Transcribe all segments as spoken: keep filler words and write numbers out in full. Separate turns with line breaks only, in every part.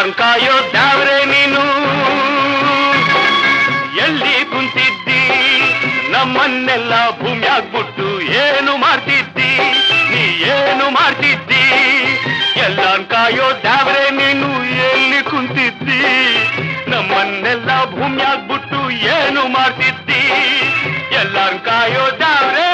ಎಲ್ಲಾನ್ ಕಾಯೋ ದ್ಯಾವ್ರೆ ನೀನು ಎಲ್ಲಿ ಕುಂತಿದ್ದಿ ನಮ್ಮನ್ನೆಲ್ಲ ಭೂಮಿಯಾಗ್ಬಿಟ್ಟು ಏನು ಮಾಡ್ತಿದ್ದಿ ನೀ ಏನು ಮಾಡ್ತಿದ್ದಿ ಎಲ್ಲಾನ್ ಕಾಯೋ ದ್ಯಾವ್ರೆ ನೀನು ಎಲ್ಲಿ ಕುಂತಿದ್ದಿ ನಮ್ಮನ್ನೆಲ್ಲ ಭೂಮಿಯಾಗ್ಬಿಟ್ಟು ಏನು ಮಾಡ್ತಿದ್ದಿ ಎಲ್ಲಾನ್ ಕಾಯೋ ದ್ಯಾವ್ರೆ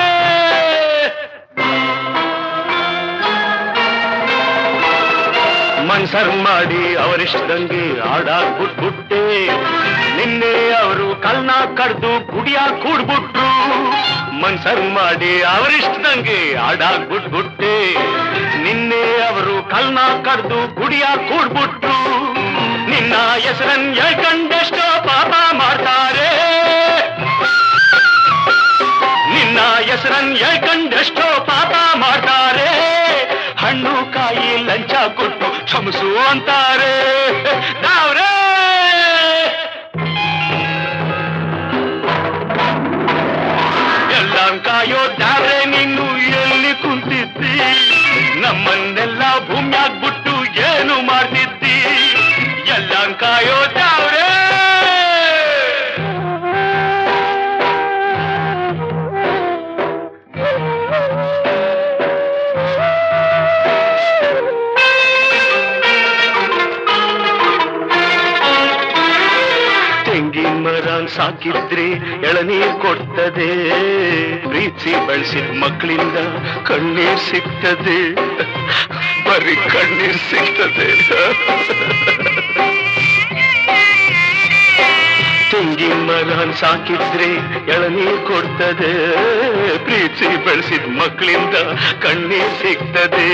ಮನ್ಸರ್ ಮಾಡಿ ಅವರಿಷ್ಟಂಗೆ ಆಡಾಗ್ಬಿಟ್ಬಿಟ್ಟೆ ನಿನ್ನೆ ಅವರು ಕಲ್ನ ಕಡ್ದು ಗುಡಿಯ ಕೂಡ್ಬಿಟ್ರು ಮನ್ಸರ್ ಮಾಡಿ ಅವರಿಷ್ಟಂಗೆ ಆಡಾಗ್ಬಿಟ್ಬಿಟ್ಟೆ ನಿನ್ನೆ ಅವರು ಕಲ್ನ ಕಡ್ದು ಗುಡಿಯ ಕೂಡ್ಬಿಟ್ರು ನಿನ್ನ ಹೆಸರನ್ ಹೇಳ್ಕಂಡೆಷ್ಟೋ ಪಾಪ ಮಾಡ್ತಾರೆ ನಿನ್ನ ಹೆಸರನ್ ಹೇಳ್ಕಂಡೆಷ್ಟೋ ಪಾಪ ಮಾಡ್ತಾರೆ ಹಣ್ಣು ಕಾಯಿ ಲಂಚ ಕೊಟ್ಟು ಕ್ಷಮಿಸು ಅಂತಾರೆ ದಾವ್ರೆ ಎಲ್ಲಾನ್ ಕಾಯೋ ದಾವ್ರೆ ನೀನು ಎಲ್ಲಿ ಕುಂತಿದ್ದಿ ನಮ್ಮನ್ನೆಲ್ಲ ಭೂಮಿಯಾಗ್ಬಿಟ್ಟು ಏನು ಮಾಡ್ತಿದ್ದಿ ಎಲ್ಲಾನ್ ಕಾಯೋ ದಾವ್ರೆ ಸಾಕಿದ್ರೆ ಎಳನೀರ್ ಕೊಡ್ತದೆ ಪ್ರೀತಿ ಬೆಳೆಸಿದ ಮಕ್ಕಳಿಂದ ಕಣ್ಣೀರ್ ಸಿಗ್ತದೆ ಬರೀ ಕಣ್ಣೀರ್ ಸಿಗ್ತದೆ ತೆಂಗಿನ ಮರನ್ ಸಾಕಿದ್ರೆ ಎಳನೀರ್ ಕೊಡ್ತದೆ ಪ್ರೀತಿ ಬೆಳೆಸಿದ ಮಕ್ಕಳಿಂದ ಕಣ್ಣೀರ್ ಸಿಗ್ತದೆ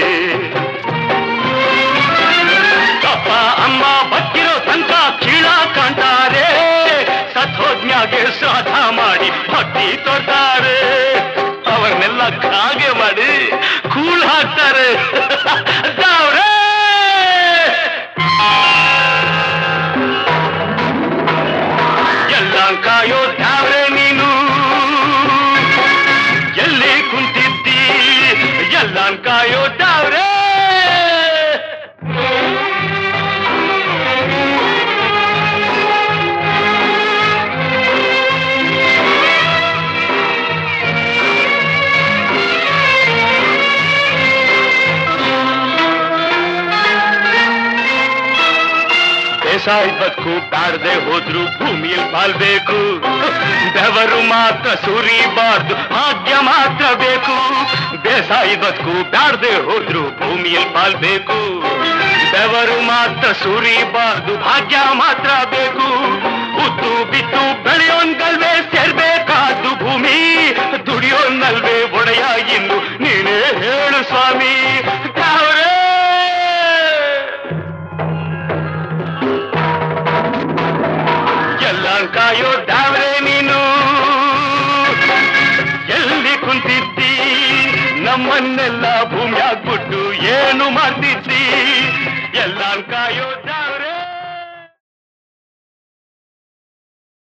ಅಪ್ಪ ಅಮ್ಮ ಬಕ್ಕಿರೋ ತನಕ ಕೀಳ ಕಾಣ್ತಾರೆ ಸತ್ಹೋದ್ಮ್ಯಾಗೆ ಶ್ರಾದ್ದ ಮಾಡಿ ಭಕ್ತಿ ತೋರ್ತಾರೆ ಅವರನ್ನೆಲ್ಲ ಕಾಗೆ ಮಾಡಿ ಕೂಳ್ ಹಾಕ್ತಾರೆ ದಾವ್ರೆ ಎಲ್ಲಾನ್ ಕಾಯೋ ದಾವ್ರೆ ನೀನು ಎಲ್ಲಿ ಕುಂತಿದ್ದಿ ಎಲ್ಲಾನ್ ಕಾಯೋ ದಾವ್ರೆ ಬೇಸಾಯ ಬದುಕು ಬಾಡದೆ ಹೋದ್ರು ಭೂಮಿಯಲ್ಲಿ ಬಾಳ್ಬೇಕು ಬೆವರು ಮಾತ್ರ ಸುರಿಬಾರ್ದು ಭಾಗ್ಯ ಮಾತ್ರ ಬೇಕು ಬೇಸಾಯ ಬದುಕು ಬಾಡದೆ ಹೋದ್ರು ಭೂಮಿಯಲ್ಲಿ ಬಾಳ್ಬೇಕು ಬೆವರು ಮಾತ್ರ ಸುರಿಬಾರ್ದು ಭಾಗ್ಯ ಮಾತ್ರ ಬೇಕು ಉದ್ದು ಬಿತ್ತು ಬೆಳೆಯೋನ್ಗಲ್ವೇ ಸೇರ್ಬೇಕಾದ್ದು ಭೂಮಿ ದುಡಿಯೋನ್ನಲ್ವೇ ಒಡೆಯ ಎಂದು ನೀನೇ ಹೇಳು ಸ್ವಾಮಿ ದಾವ್ರೆ ಎಲ್ಲಾನ್ ಕಾಯೋ ದಾವ್ರೆ ನೀನು ಎಲ್ಲಿ ಕುಂತಿದ್ದಿ ನಮ್ಮನ್ನೆಲ್ಲ ಭೂಮಿಯಾಗ್ಬಿಟ್ಟು ಏನು ಮಾಡ್ತಿದ್ದಿ ಎಲ್ಲಾನ್ ಕಾಯೋ